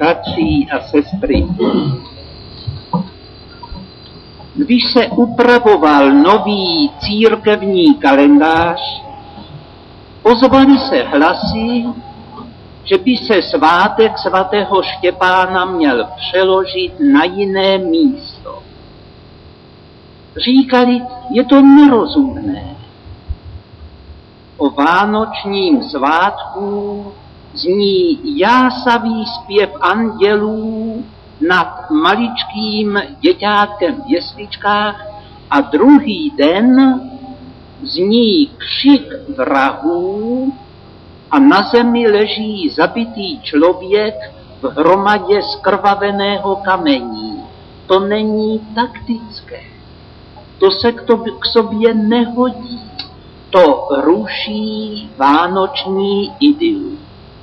bratři a sestry. Když se upravoval nový církevní kalendář, ozvaly se hlasy, že by se svátek svatého Štěpána měl přeložit na jiné místo. Říkali, je to nerozumné. O vánočním svátku zní jásavý zpěv andělů nad maličkým děťátkem v jesličkách a druhý den zní křik vrahů a na zemi leží zabitý člověk v hromadě zkrvaveného kamení. To není taktické. To se k sobě nehodí. To ruší vánoční idylu.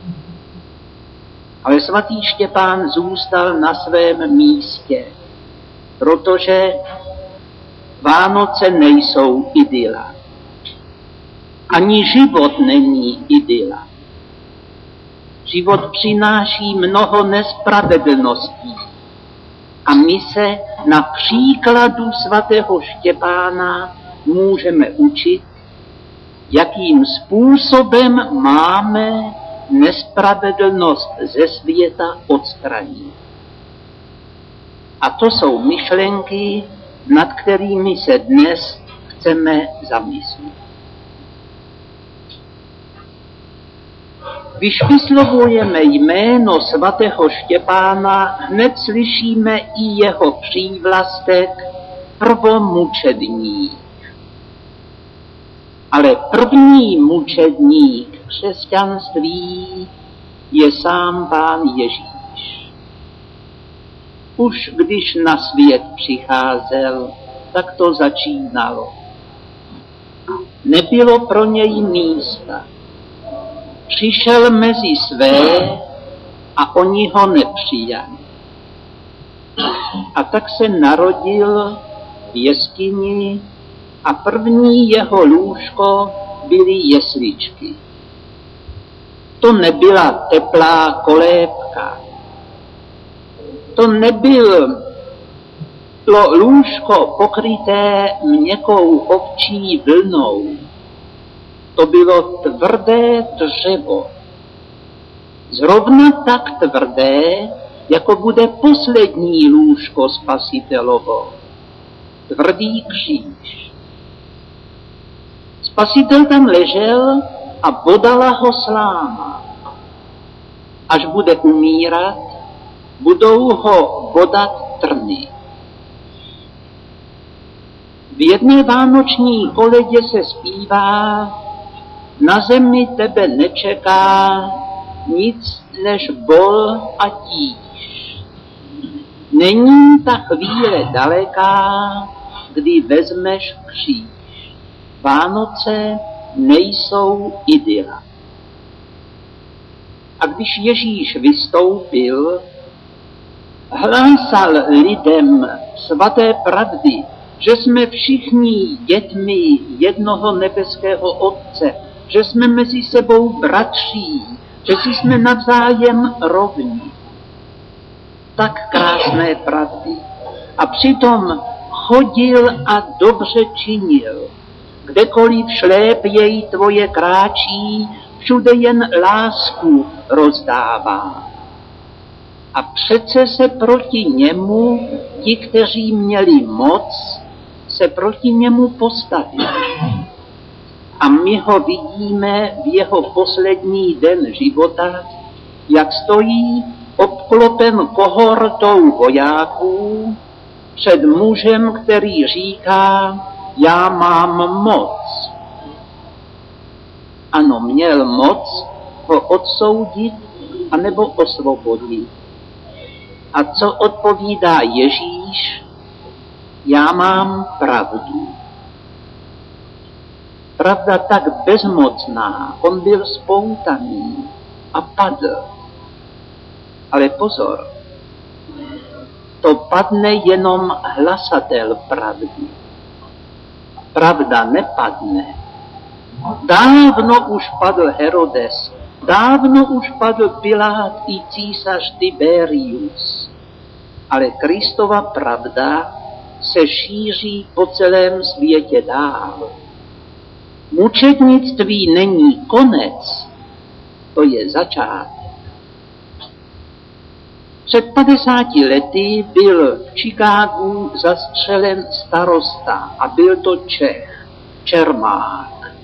Ale svatý Štěpán zůstal na svém místě, protože Vánoce nejsou idyla. Ani život není idyla. Život přináší mnoho nespravedlností. A my se na příkladu svatého Štěpána můžeme učit, jakým způsobem máme nespravedlnost ze světa odstranit. A to jsou myšlenky, nad kterými se dnes chceme zamyslet. Když vyslovujeme jméno svatého Štěpána, hned slyšíme i jeho přívlastek prvomučedník. Ale první mučedník křesťanství je sám Pán Ježíš. Už když na svět přicházel, tak to začínalo. Nebylo pro něj místa. Přišel mezi své a oni ho nepřijali. A tak se narodil v jeskyni a první jeho lůžko byly jesličky. To nebyla teplá kolébka. To nebylo lůžko pokryté měkkou ovčí vlnou. To bylo tvrdé dřevo. Zrovna tak tvrdé, jako bude poslední lůžko Spasitelovo. Tvrdý kříž. Spasitel tam ležel a bodala ho sláma. Až bude umírat, budou ho bodat trny. V jedné vánoční koledě se zpívá: na zemi tebe nečeká nic než bol a tíž. Není ta chvíle daleká, kdy vezmeš kříž. Vánoce nejsou idyla. A když Ježíš vystoupil, hlásal lidem svaté pravdy, že jsme všichni dětmi jednoho nebeského Otce, že jsme mezi sebou bratří, že si jsme navzájem rovní. Tak krásné pravdy. A přitom chodil a dobře činil. Kdekoliv šlép jej tvoje kráčí, všude jen lásku rozdává. A přece se proti němu ti, kteří měli moc, se proti němu postavili. A my ho vidíme v jeho poslední den života, jak stojí obklopen kohortou vojáků před mužem, který říká: já mám moc. Ano, měl moc ho odsoudit anebo osvobodit. A co odpovídá Ježíš? Já mám pravdu. Pravda tak bezmocná, on byl spoutaný a padl. Ale pozor, to padne jenom hlasatel pravdy. Pravda nepadne. Dávno už padl Herodes Dávno už padl Pilát i císař Tiberius, ale Kristova pravda se šíří po celém světě dál. Mučednictví není konec, to je začátek. Před 50 lety byl v Chicagu zastřelen starosta a byl to Čech, Čermák.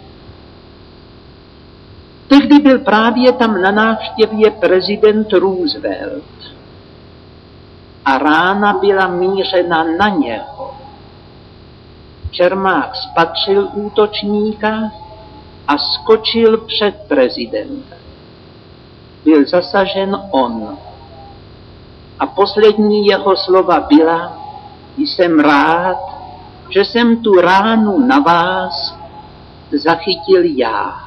Tehdy byl právě tam na návštěvě prezident Roosevelt a rána byla mířena na něho. Čermák spatřil útočníka a skočil před prezidenta. Byl zasažen on. A poslední jeho slova byla: jsem rád, že jsem tu ránu na vás zachytil já.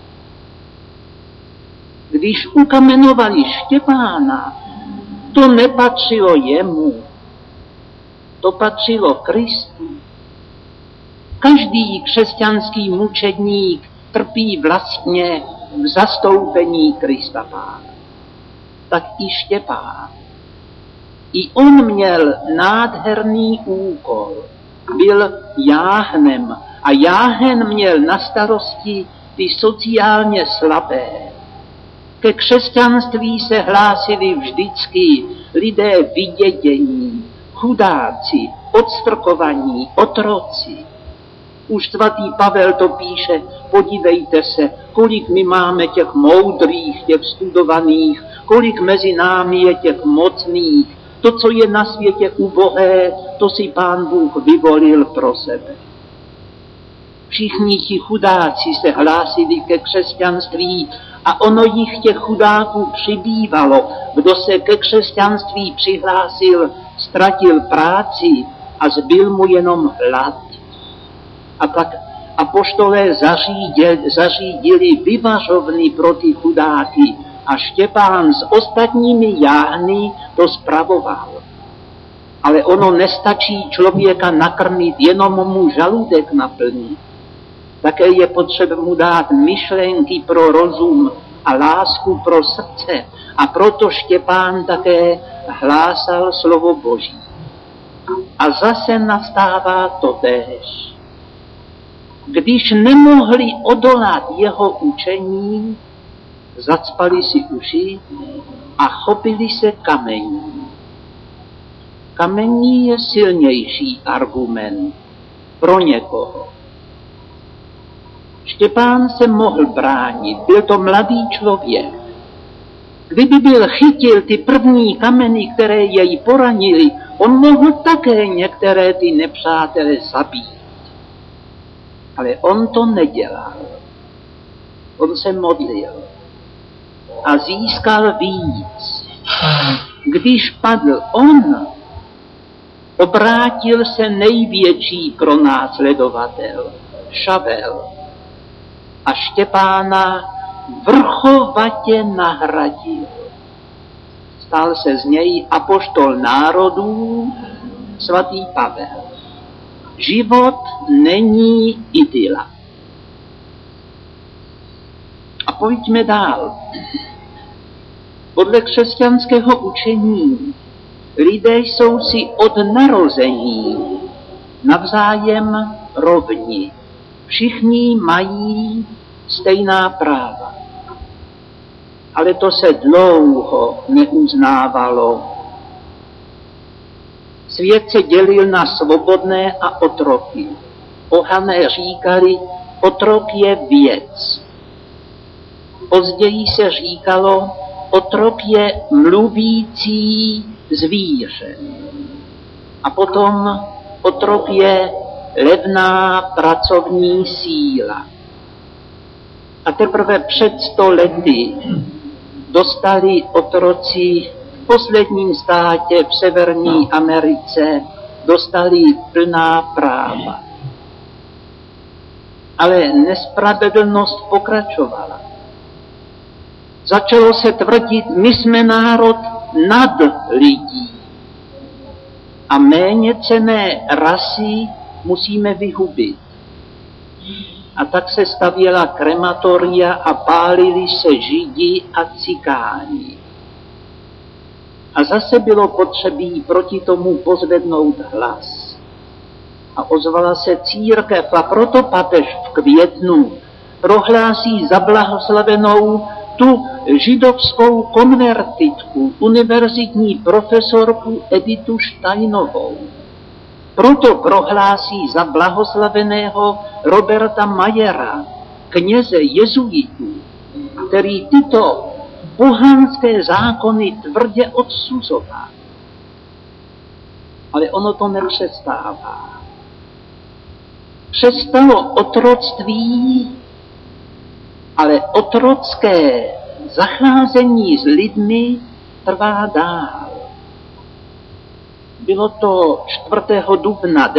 Když ukamenovali Štěpána, to nepatřilo jemu, to patřilo Kristu. Každý křesťanský mučedník trpí vlastně v zastoupení Krista Pána. Tak i Štěpán. I on měl nádherný úkol. Byl jáhnem a jáhen měl na starosti ty sociálně slabé. Ke křesťanství se hlásili vždycky lidé vydědění, chudáci, odstrkovaní, otroci. Už svatý Pavel to píše: podívejte se, kolik my máme těch moudrých, těch studovaných, kolik mezi námi je těch mocných. To, co je na světě ubohé, to si Pán Bůh vyvolil pro sebe. Všichni ti chudáci se hlásili ke křesťanství a ono jich těch chudáků přibývalo. Kdo se ke křesťanství přihlásil, ztratil práci a zbyl mu jenom hlad. A tak apoštolé zařídili vyvařovny pro ty chudáky a Štěpán s ostatními jáhny to spravoval. Ale ono nestačí člověka nakrmit, jenom mu žaludek naplnit. Také je potřeba mu dát myšlenky pro rozum a lásku pro srdce. A proto Štěpán také hlásal slovo Boží. A zase nastává totéž. Když nemohli odolat jeho učení, zacpali si uši a chopili se kamení. Kamení je silnější argument pro někoho. Štěpán se mohl bránit, byl to mladý člověk. Kdyby byl chytil ty první kameny, které jej poranili, on mohl také některé ty nepřátele zabít. Ale on to nedělal. On se modlil a získal víc. Když padl on, obrátil se největší pronásledovatel, Šavel, a Štěpána vrchovatě nahradil. Stal se z něj apoštol národů, svatý Pavel. Život není idyla. A pojďme dál. Podle křesťanského učení lidé jsou si od narození navzájem rovni. Všichni mají stejná práva. Ale to se dlouho neuznávalo. Svět se dělil na svobodné a otroky. Pohané říkali, otrok je věc. Později se říkalo, otrok je mluvící zvíře. A potom otrok je levná pracovní síla. A teprve před 100 lety dostali otroci v posledním státě v Severní Americe, dostali plná práva. Ale nespravedlnost pokračovala. Začalo se tvrdit, my jsme národ nad lidí a méně cenné rasy musíme vyhubit. A tak se stavěla krematoria a pálili se Židi a Cikáni. A zase bylo potřebí proti tomu pozvednout hlas. A ozvala se církev a proto papež v květnu prohlásí za blahoslavenou tu židovskou konvertitku, univerzitní profesorku Editu Steinovou. Proto prohlásí za blahoslaveného Roberta Mayera, kněze jezuitů, který tyto pohanské zákony tvrdě odsuzoval. Ale ono to nepřestává. Přestalo otroctví, ale otrocké zacházení s lidmi trvá dál. Bylo to 4. dubna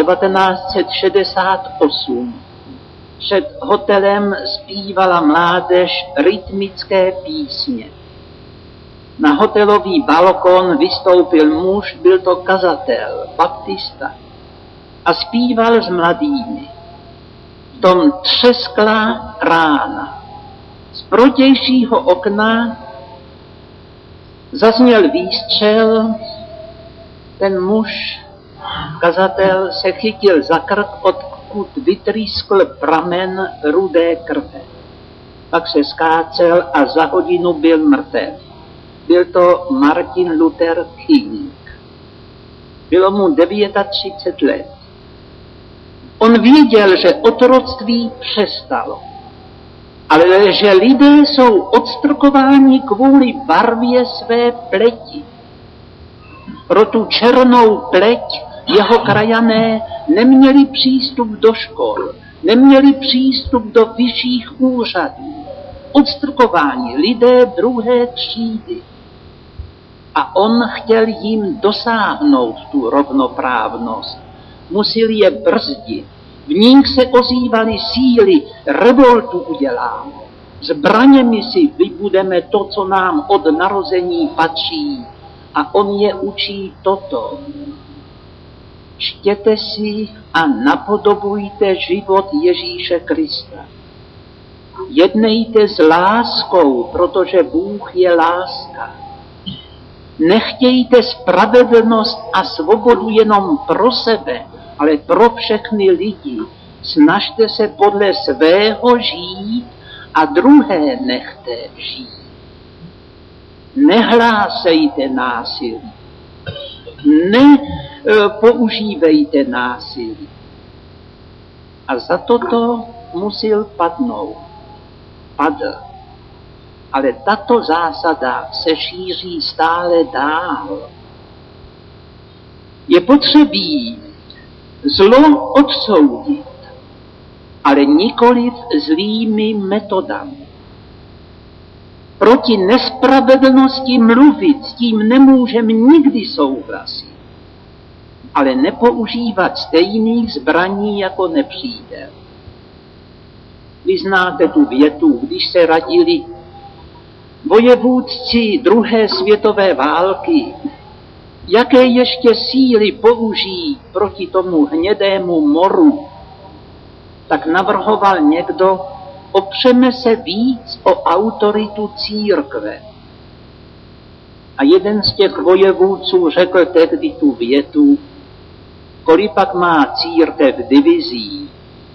1968. Před hotelem zpívala mládež rytmické písně. Na hotelový balkon vystoupil muž, byl to kazatel, baptista, a zpíval s mladými. V tom třeskla rána. Z protějšího okna zazněl výstřel, ten muž, kazatel, se chytil za krk, odkud vytrýskl pramen rudé krve. Pak se skácel a za hodinu byl mrtev. Byl to Martin Luther King. Bylo mu 39 let. On věděl, že otroctví přestalo, ale že lidé jsou odstrkováni kvůli barvě své pleti. Pro tu černou pleť jeho krajané neměli přístup do škol, neměli přístup do vyšších úřadů. Odstrkováni lidé druhé třídy. A on chtěl jim dosáhnout tu rovnoprávnost. Musel je brzdit. V nich se ozývaly síly, revoltu uděláme. Zbraněmi si vybudeme to, co nám od narození patří. A on je učí toto. Čtěte si a napodobujte život Ježíše Krista. Jednejte s láskou, protože Bůh je láska. Nechtějte spravedlnost a svobodu jenom pro sebe, ale pro všechny lidi. Snažte se podle svého žít a druhé nechte žít. Nehlásejte násilí. Nepoužívejte násilí. A za toto musel padnout. Padl. Ale tato zásada se šíří stále dál. Je potřebí zlo odsoudit, ale nikoliv zlými metodami. Proti nespravedlnosti mluvit, s tím nemůžeme nikdy souhlasit, ale nepoužívat stejných zbraní jako nepřítel. Vy znáte tu větu, když se radili vojevůdci druhé světové války, jaké ještě síly použijí proti tomu hnědému moru, tak navrhoval někdo, opřeme se víc o autoritu církve. A jeden z těch vojevůdců řekl tehdy tu větu, kolik pak má církev divizí.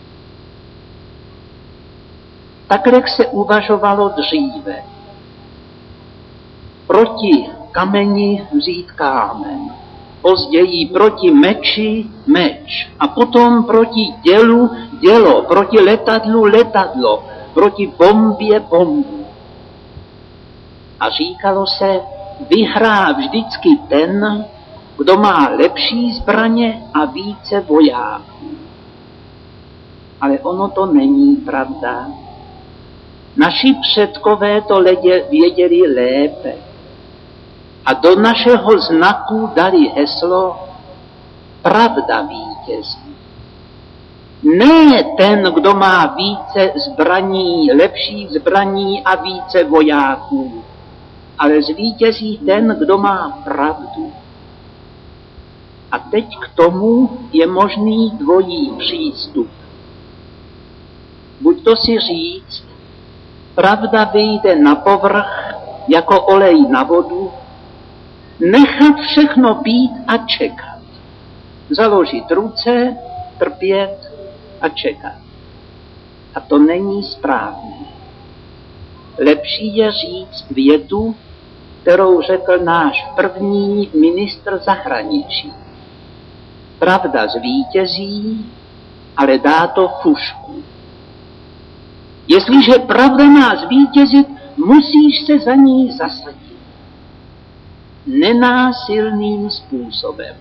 Takhle se uvažovalo dříve. Proti kameni vzít kámen, později proti meči meč a potom proti dělu dělo, proti letadlu letadlo, proti bombě bombu. A říkalo se, vyhrá vždycky ten, kdo má lepší zbraně a více vojáků. Ale ono to není pravda. Naši předkové to věděli lépe. A do našeho znaku dali heslo pravda vítězí. Ne ten, kdo má více zbraní, lepších zbraní a více vojáků, ale zvítězí ten, kdo má pravdu. A teď k tomu je možný dvojí přístup. Buď to si říct, pravda vyjde na povrch jako olej na vodu, nechat všechno být a čekat. Založit ruce, trpět a čekat. A to není správné. Lepší je říct větu, kterou řekl náš první ministr zahraničí. Pravda zvítězí, ale dá to fušku. Jestliže pravda má zvítězit, musíš se za ní zasadit. Nenásilným způsobem.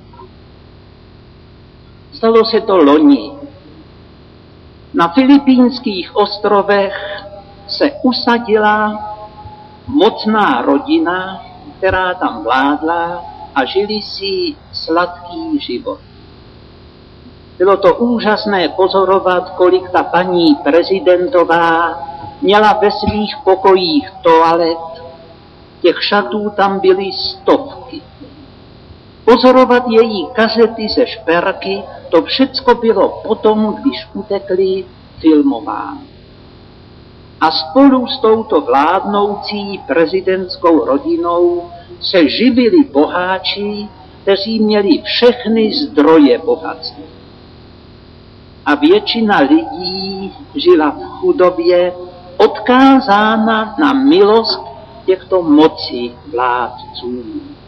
Stalo se to loni. Na Filipínských ostrovech se usadila mocná rodina, která tam vládla a žili si sladký život. Bylo to úžasné pozorovat, kolik ta paní prezidentová měla ve svých pokojích toalet. Těch šatů tam byly stovky. Pozorovat její kazety ze šperky, to všecko bylo potom, když utekli, filmováno. A spolu s touto vládnoucí prezidentskou rodinou se živili boháči, kteří měli všechny zdroje bohatství. A většina lidí žila v chudobě, odkázána na milost těchto moci vládců.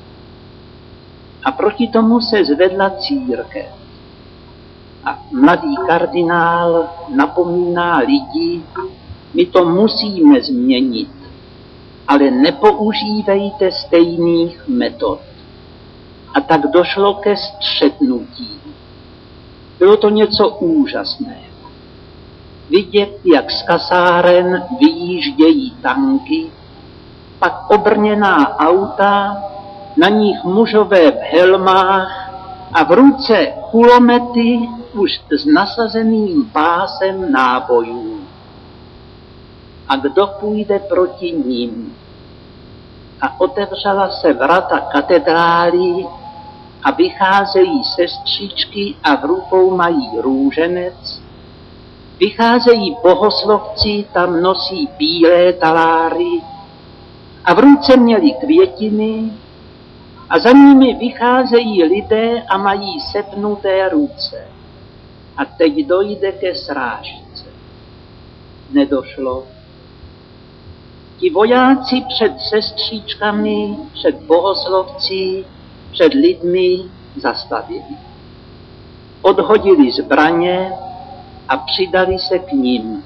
A proti tomu se zvedla církev. A mladý kardinál napomíná lidi, my to musíme změnit, ale nepoužívejte stejných metod. A tak došlo ke střetnutí. Bylo to něco úžasného. Vidět, jak z kasáren vyjíždějí tanky, pak obrněná auta, na nich mužové v helmách a v ruce kulomety už s nasazeným pásem nábojů. A kdo půjde proti ním? A otevřela se vrata katedrály a vycházejí sestřičky a v rukou mají růženec. Vycházejí bohoslovci, tam nosí bílé taláry a v ruce měli květiny a za nimi vycházejí lidé a mají sepnuté ruce. A teď dojde ke srážce. Nedošlo. Ti vojáci před sestřičkami, před bohoslovci, před lidmi zastavili. Odhodili zbraně a přidali se k nim.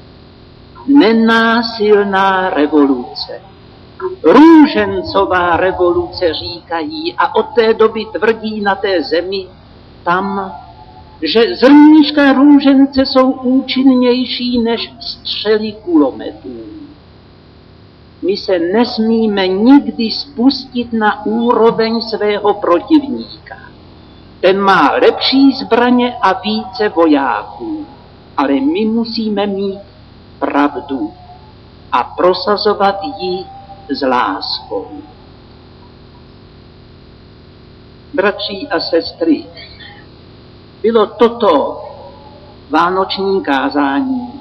Nenásilná revoluce. Růžencová revoluce říkají a od té doby tvrdí na té zemi tam, že zrníčka růžence jsou účinnější než střely kulometů. My se nesmíme nikdy spustit na úroveň svého protivníka. Ten má lepší zbraně a více vojáků, ale my musíme mít pravdu a prosazovat ji s láskou. Bratři a sestry, bylo toto vánoční kázání,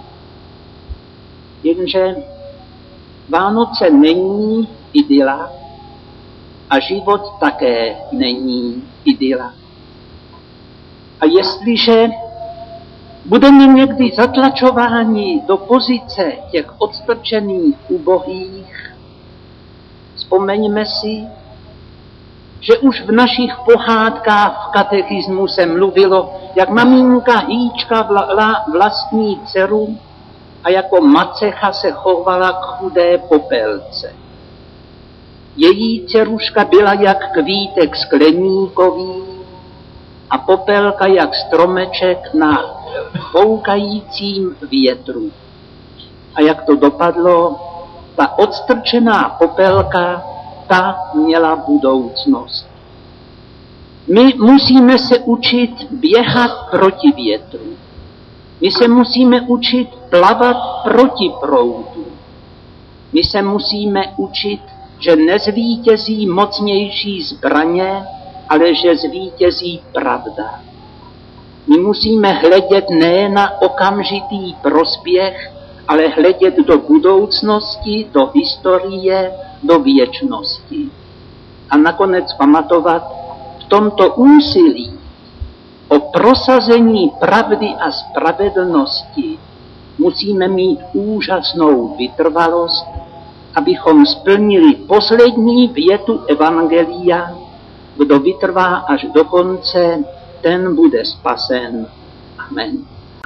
jenže Vánoce není idyla a život také není idyla. A jestliže budeme někdy zatlačováni do pozice těch odstrčených ubohých, vzpomeňme si, že už v našich pohádkách v katechismu se mluvilo, jak maminka hýčka vlastní dceru a jako macecha se chovala k chudé popelce. Její dceruška byla jak kvítek skleníkový a popelka jak stromeček na foukajícím větru. A jak to dopadlo, ta odstrčená popelka, ta měla budoucnost. My musíme se učit běhat proti větru. My se musíme učit plavat proti proudu. My se musíme učit, že nezvítězí mocnější zbraně, ale že zvítězí pravda. My musíme hledět ne na okamžitý prospěch, ale hledět do budoucnosti, do historie, do věčnosti. A nakonec pamatovat v tomto úsilí o prosazení pravdy a spravedlnosti musíme mít úžasnou vytrvalost, abychom splnili poslední větu evangelia: kdo vytrvá až do konce, ten bude spasen. Amen.